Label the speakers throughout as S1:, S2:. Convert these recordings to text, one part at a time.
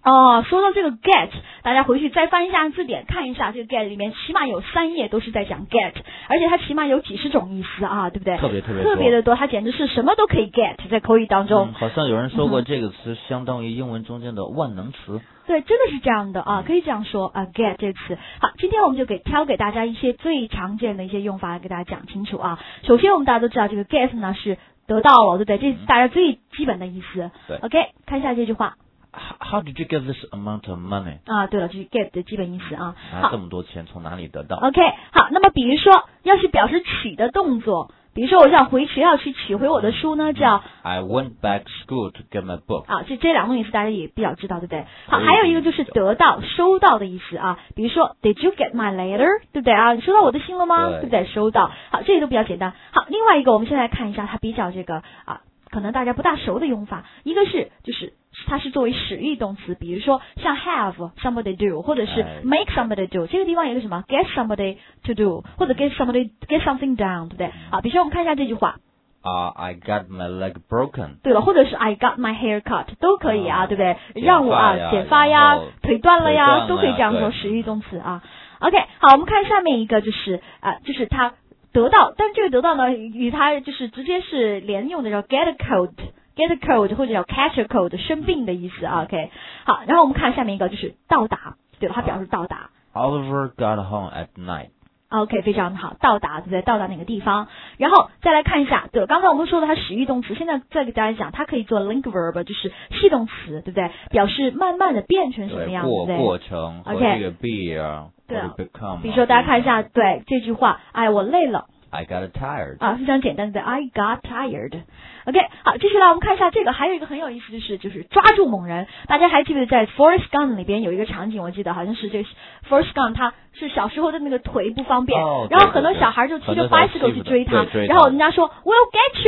S1: 哦，说到这个 get， 大家回去再翻一下字典，看一下这个 get 里面起码有3页都是在讲 get， 而且它起码有几十种意思啊，对不对？
S2: 特别
S1: 的多，它简直是什么都可以 get， 在口语当中。
S2: 好像有人说过这个词相当于英文中间的万能词。
S1: 对，真的是这样的啊，可以这样说啊 ，get 这个词。好，今天我们就挑给大家一些最常见的一些用法来给大家讲清楚啊。首先我们大家都知道这个 get 呢是得到了，对不对？这是大家最基本的意思。
S2: 对
S1: ，OK， 看一下这句话。
S2: How did you get this amount of money？
S1: 啊，对了，这是 get 的基本意思啊。
S2: 拿这么多钱从哪里得到
S1: ？OK， 好，那么比如说，要是表示取的动作，比如说我想回学校去取回我的书呢，叫
S2: I went back to school to get my book。
S1: 啊，这两种意思大家也比较知道，对不对？好，还有一个就是得到、收到的意思啊，比如说 Did you get my letter？ 对不对啊？你收到我的信了吗？对不对？收到。好，这些都比较简单。好，另外一个我们先来看一下它比较这个啊，可能大家不大熟的用法，一个是就是它是作为使役动词，比如说像 have somebody do， 或者是 make somebody do， 这个地方有一个什么 get somebody to do， 或者 get something done， 对不对？好，比如说我们看一下这句话。
S2: I got my leg broken。
S1: 对了，或者是 I got my hair cut 都可以啊，对不对？让我剪发呀，腿断了呀，都可以这样说使役动词啊。OK， 好，我们看下面一个就是就是它得到，但是这个得到呢，与它就是直接是连用的，叫 get a cold 或者叫 catch a cold， 生病的意思啊。OK， 好，然后我们看下面一个就是到达，对了，它表示到达。
S2: Oliver got home at night。OK，
S1: 非常好，到达对不对？到达哪个地方？然后再来看一下，对，刚才我们说的它使役动词，现在再给大家讲，它可以做 link verb， 就是系动词，对不对？表示慢慢的变成什么样，对不对？
S2: 过程和这个 be 啊，
S1: 对啊，
S2: become。
S1: 比如说大家看一下，对这句话，哎，我累了。
S2: I got tired。
S1: 啊，非常简单的 I got tired。OK， 好，接下来我们看一下这个，还有一个很有意思的是，就是抓住猛人。大家还记得在 Forrest Gump 里边有一个场景，我记得好像是这个 Forrest Gump 他是小时候的那个腿不方便，然后很多小孩就骑着 bicycle 去追他，然后人家说 We'll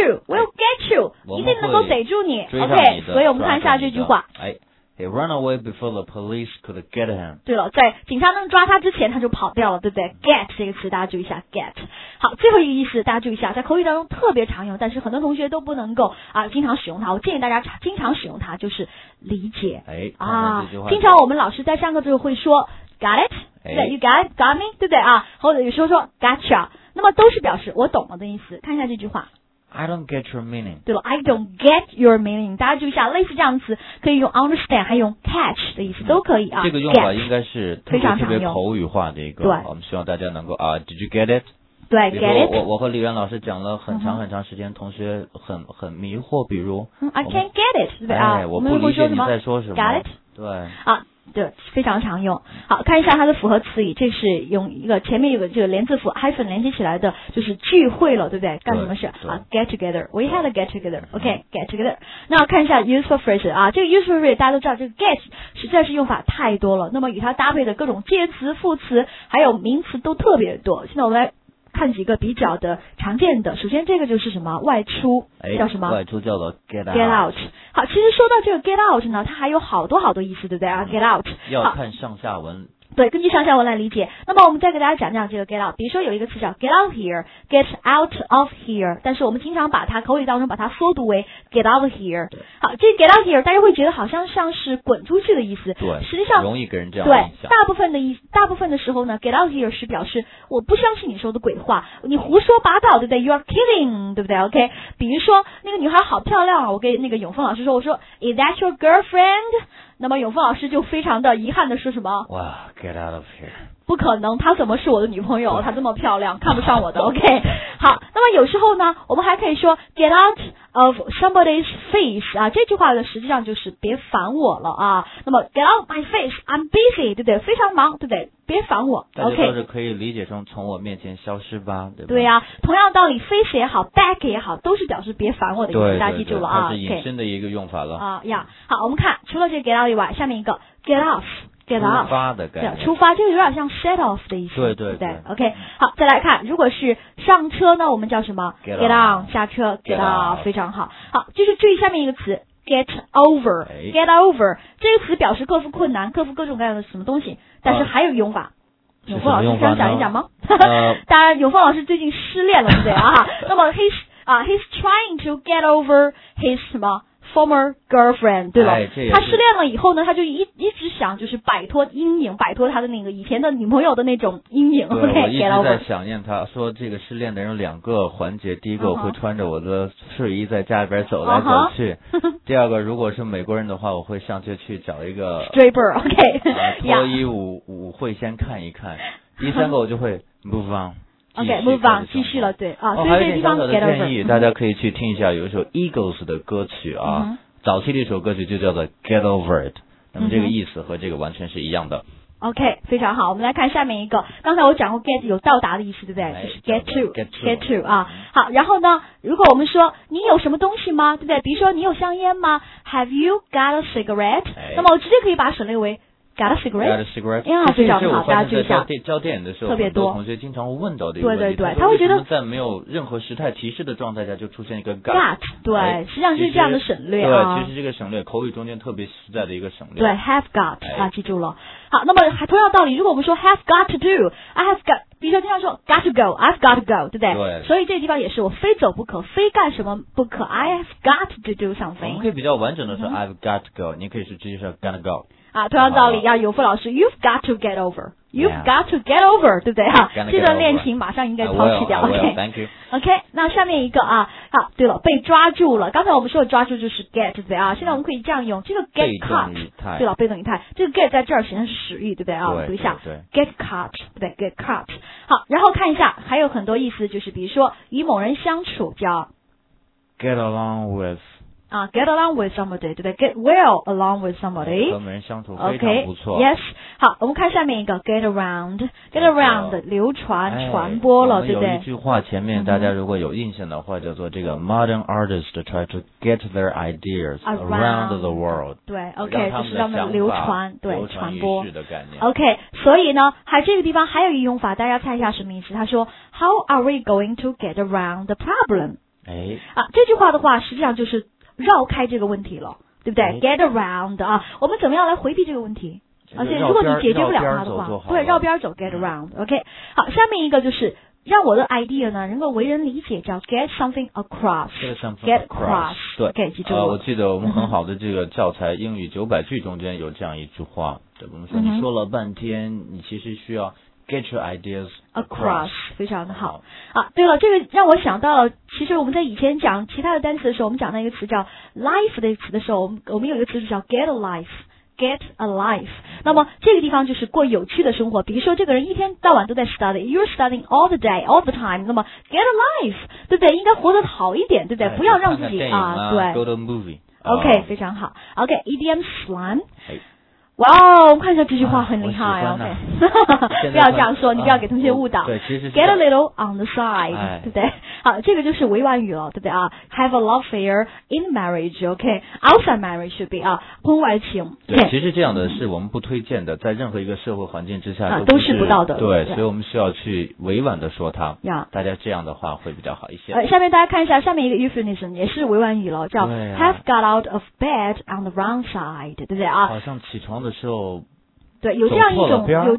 S1: get you， 一定能够逮住你。OK， 所以我们看一下这句话。
S2: He ran away before the police could get him。
S1: 对了，在警察能抓他之前他就跑掉了，对不对？ Get 这个词大家注意一下 get。 好，最后一个意思大家注意一下，在口语当中特别常用，但是很多同学都不能够经常使用它。我建议大家经常使用它，就是理解。经常我们老师在上课的时候会说 Got it， 对 You got it got me， 对不对啊？或者有时候说 Gotcha， 那么都是表示我懂了的意思。看一下这句话。
S2: I don't get your meaning。
S1: 对了 I don't get your meaning， 大家注意一下，类似这样的词可以用 understand， 还用 catch 的意思都可以啊。
S2: 这个用法应该是
S1: 非常常用，
S2: 特别口语化的一个。
S1: 对，
S2: 我们希望大家能够Did you get it？
S1: 对 get it。
S2: 我和李源老师讲了很长时间，同学很迷惑，比如
S1: I can't get it， 对不对啊？
S2: 我不理解你在说什么。
S1: Got it？
S2: 对
S1: 对，非常常用。好，看一下它的复合词语，这是用一个前面有个这个连字符 hyphen 连接起来的，就是聚会了，对不对？干什么事get together，we had a get together，OK，get together。那看一下 useful phrase 这个 useful phrase 大家都知道，这个 get 实在是用法太多了，那么与它搭配的各种介词、副词还有名词都特别多。现在我们来看几个比较的常见的，首先这个就是什么外出，叫什么？
S2: 外出叫做 get
S1: out。好，其实说到这个 get out 呢，它还有好多意思，对不对啊？get out
S2: 要看上下文。
S1: 对，根据上下文来理解。那么我们再给大家讲讲这个 get out， 比如说有一个词叫 get out here，get out of here， 但是我们经常把它口语当中把它缩读为 get out here。好，这 get out here 大家会觉得好像是滚出去的意思，
S2: 对，
S1: 实际上
S2: 容易给人这样
S1: 对
S2: 印象。
S1: 大部分的时候呢 get out here 是表示我不相信你说的鬼话，你胡说八道，对不对？ You are kidding， 对不对 ？OK， 比如说那个女孩好漂亮啊，我跟那个永峰老师说，我说 Is that your girlfriend？那么永峰老师就非常的遗憾的说什么？
S2: 哇 ，get out of here！
S1: 不可能，她怎么是我的女朋友？她这么漂亮，看不上我的。OK， 好，那么有时候呢，我们还可以说 get out of somebody's face 这句话呢实际上就是别烦我了啊。那么 get out my face，I'm busy， 对不对？非常忙，对不对？别烦我。
S2: 大家都是可以理解成从我面前消失吧，对吧？
S1: 对呀，同样道理 face 也好 back 也好，都是表示别烦我的意思，大家记住了啊。
S2: 它是引申的一个用法了。
S1: 好，我们看除了这个 get out 以外，下面一个 get off。get off，
S2: 出发的概念，
S1: 出发，这个有点像 set off 的意思，对不对 ？OK， 好，再来看，如果是上车呢，我们叫什么
S2: ？get
S1: on， 下车 get off， 非常好。好，就是注意下面一个词 get over，get over 这个词表示克服困难，克服各种各样的什么东西，但是还有用法。永峰老师想讲一讲吗？当然，永峰老师最近失恋了，对不对啊？那么he's trying to get over his 什么 former girlfriend， 对了，他失恋了以后呢，他就一直想就是摆脱阴影，摆脱他的那个以前的女朋友的那种阴影。
S2: 对，
S1: OK，
S2: 我一直在想念他，说这个失恋的人有2个环节，第一个我会穿着我的睡衣在家里边走来走去，第二个如果是美国人的话，我会上街去找一个
S1: stripper， OK，
S2: 脱衣舞会先看一看，第三个我就会 move on。OK，move
S1: on， 继续了，对啊，所以这个地方
S2: 还有一点小小的建议，大家可以去听一下，有一首 Eagles 的歌曲啊，早期的一首歌曲就叫做 Get Over It， 那么这个意思和这个完全是一样的。
S1: OK， 非常好，我们来看下面一个，刚才我讲过 get 有到达的意思，对不对？就是 get to 啊。好，然后呢，如果我们说你有什么东西吗？对不对？比如说你有香烟吗 ？Have you got a cigarette？ 那么我直接可以把它省略为Got a cigarette？ 呀，非常好，大家注意一下。
S2: 教电影的时候，
S1: 特别多
S2: 同学经常会问到的一个问题。
S1: 对，他会觉得
S2: 在没有任何时态提示的状态下就出现一个
S1: got， 对，实际上是这样的省略啊。
S2: 对，其实这个省略口语中间特别实在的一个省略。
S1: 对 ，have got 啊，记住了。好，那么同样道理，如果我们说 have got to do，I have got， 比如说经常说 got to go，I've got to go， 对不对？
S2: 对。
S1: 所以这个地方也是我非走不可，非干什么不可 ，I have got to do something。
S2: 我们可以比较完整的说 I've got to go， 你可以是直接说 gotta go。
S1: 啊，同样道理，要有付老师 ，You've got to get over，You've got to get over， 对不对哈？这段恋情马上应该抛弃掉
S2: ，OK，Thank
S1: you。OK， 那下面一个啊，好，对了，被抓住了。刚才我们说的抓住就是 get， 对不对啊？现在我们可以这样用，这个 get caught， 对了，被动语态，这个 get 在这儿显然是实义，对不对啊？我们读一下 ，get caught， 对不对 ？get caught。好，然后看一下，还有很多意思，就是比如说与某人相处叫
S2: get along with。
S1: get along with somebody， 对不对 ？Get well along with somebody，
S2: 和人相处非常不错。
S1: Yes， 好，我们看下面一个 get around，get around 流传传播了，对不对？
S2: 有一句话前面大家如果有印象的话，叫做这个 modern artists try to get their ideas around the world。
S1: 对 ，OK， 就是让它们流传，对，传播
S2: 的概念。
S1: OK， 所以呢，这个地方还有一个用法，大家猜一下什么意思？他说 How are we going to get around the problem？ 这句话的话，实际上就是绕开这个问题了，对不对 ？Get around 啊，我们怎么样来回避这个问题？而且如果你解决不了它的话，对，绕边走 ，get around。OK， 好，下面一个就是让我的 idea 呢能够为人理解，叫 get something across。get across，
S2: 对
S1: ，OK， 记住
S2: 我记得我们很好的这个教材英语900句中间有这样一句话，我们说你说了半天，你其实需要 get your ideas across，
S1: 非常的好。对了，这个让我想到了，其实我们在以前讲其他的单词的时候，我们讲到一个词叫 life 的词的时候，我们有一个词是叫 get a life。Get a life， 那么这个地方就是过有趣的生活。比如说，这个人一天到晚都在 study，you're studying all the day, all the time。那么 get a life， 对不对？应该活得好一点，对不对？不要让自己对。
S2: Go to movie。
S1: OK， 非常好。OK，idiom slang。哇哦，我看一下这句话很厉害哦。不要这样说，你不要给同学误导。
S2: 对，其实
S1: get a little on the side， 对不对？好，这个就是委婉语了，对不对啊 ？Have a love affair in marriage，OK，outside marriage should be 婚外情。
S2: 对，其实这样的是我们不推荐的，在任何一个社会环境之下
S1: 都是不道德的。
S2: 对，所以我们需要去委婉的说它。大家这样的话会比较好一些。
S1: 下面大家看一下，下面一个 euphemism 也是委婉语了，叫 have got out of bed on the wrong side， 对不对啊？
S2: 好像起床的时候，
S1: 对，有这样一种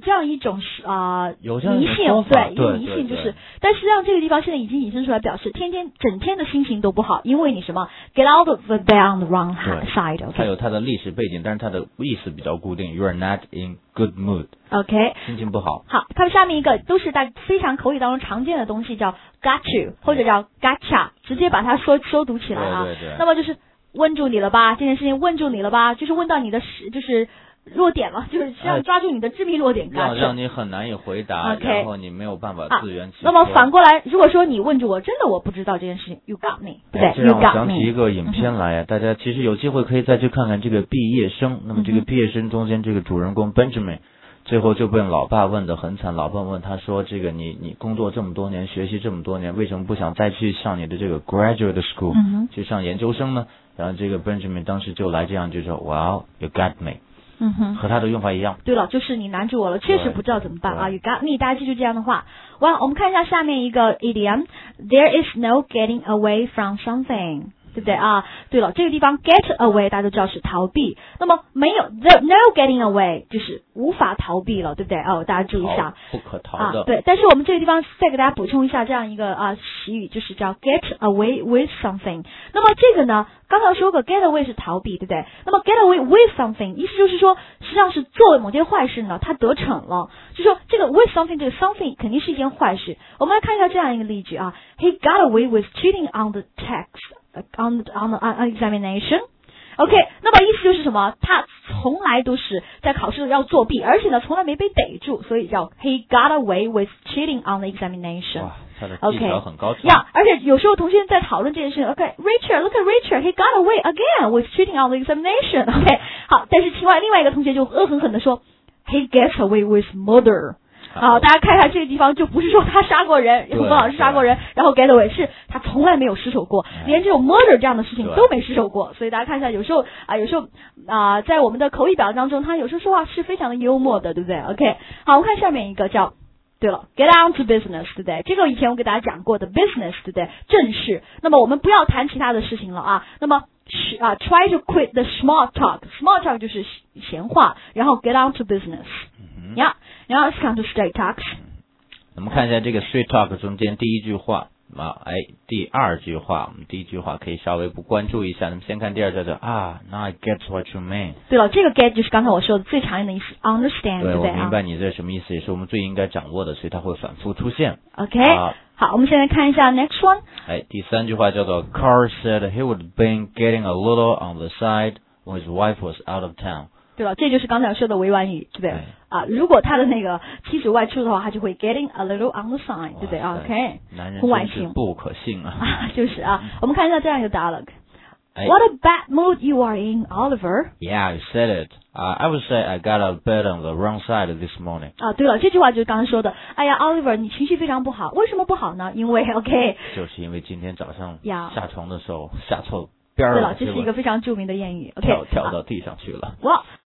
S1: 迷信，对，迷信就是，但实际上这个地方现在已经引申出来，表示整天的心情都不好，因为你什么 get out of the bed on the wrong side，
S2: 它有它的历史背景，但是它的意思比较固定 ，you are not in good mood，OK， 心情不好。
S1: 好，它们下面一个都是在非常口语当中常见的东西，叫 got you 或者叫 gotcha， 直接把它收读起来啊。
S2: 对。
S1: 那么就是问住你了吧，这件事情问住你了吧，就是问到你的就是弱点了，就是实际上抓住你的致命弱点，
S2: 让你很难以回答，然后你没有办法自圆其说。
S1: 那么反过来，如果说你问住我，真的我不知道这件事情 ，you got me， 对不对？
S2: 这让我想起一个影片来，大家其实有机会可以再去看看这个毕业生。那么这个毕业生中间，这个主人公 Benjamin 最后就被老爸问得很惨，老爸问他说：“这个你工作这么多年，学习这么多年，为什么不想再去上你的这个 graduate school，去上研究生呢？”然后这个 Benjamin 当时就来这样就说 ：“Well, you got me。”和他的用法一样。
S1: 对了，就是你难住我了，确实不知道怎么办啊。You got me， 大家记住这样的话。哇，我们看一下下面一个 idiom，There is no getting away from something。 对不对啊？对了，这个地方 get away 大家都知道是逃避，那么没有 no getting away 就是无法逃避了，对不对？哦，大家注意一下，
S2: 不可逃的。
S1: 对，但是我们这个地方再给大家补充一下这样一个习语，就是叫 get away with something。那么这个呢，刚才说过 get away 是逃避，对不对？那么 get away with something 意思就是说，实际上是做某件坏事呢，他得逞了，就说这个 with something 这个 something 肯定是一件坏事。我们来看一下这样一个例句啊 ，He got away with cheating on the test on examination。OK， 那么意思就是什么？他从来都是在考试要作弊，而且呢，从来没被逮住，所以叫 He got away with cheating on the examination。
S2: 哇，他的技巧很高超。
S1: 而且有时候同学在讨论这件事情 ，OK，Richard，look at Richard，he got away again with cheating on the examination。OK， 好，但是另外一个同学就恶狠狠地说 ，He gets away with murder。好，大家看一下这个地方，就不是说他杀过人，洪老师杀过人，然后 get away 是他从来没有失手过，连这种 murder 这样的事情都没失手过。所以大家看一下，有时候在我们的口语表达当中，他有时候说话是非常的幽默的，对不对 ？OK， 好，我们看下面一个叫。对了 ，get on to business， 对不对？这个以前我给大家讲过的 business， 对不对？正事。那么我们不要谈其他的事情了啊。那么try to quit the small talk，small talk 就是闲话，然后 get on to business。然后 come to straight talk。
S2: 我们看一下这个 straight talk 中间第一句话第二句话，我们第一句话可以稍微不关注一下。那么先看第二句叫 now I get what you mean。对
S1: 了，这个 get 就是刚才我说的最常用的意思 ，understand， 对不对？
S2: 我明白你这什么意思，也是我们最应该掌握的，所以它会反复出现。
S1: OK，好，我们现在看一下 next one。
S2: 第三句话叫做 Carl said he would been getting a little on the side when his wife was out of town。
S1: 对了，这就是刚才说的委婉语，对不对？如果他的那个妻子外出的话，他就会 getting a little on the side， 对不对 ？OK，
S2: 男人真是不可信啊！
S1: 就是我们看一下这样一个 dialogue。What a bad mood you are in, Oliver.
S2: Yeah, you said it. I would say I got out of bed on the wrong side this morning.
S1: 对了，这句话就是刚才说的。哎呀 ，Oliver， 你情绪非常不好，为什么不好呢？因为 OK，
S2: 就是因为今天早上下床的时候下错边了。
S1: 对了，这是一个非常著名的谚语。OK，
S2: 跳到地上去了。
S1: 哇。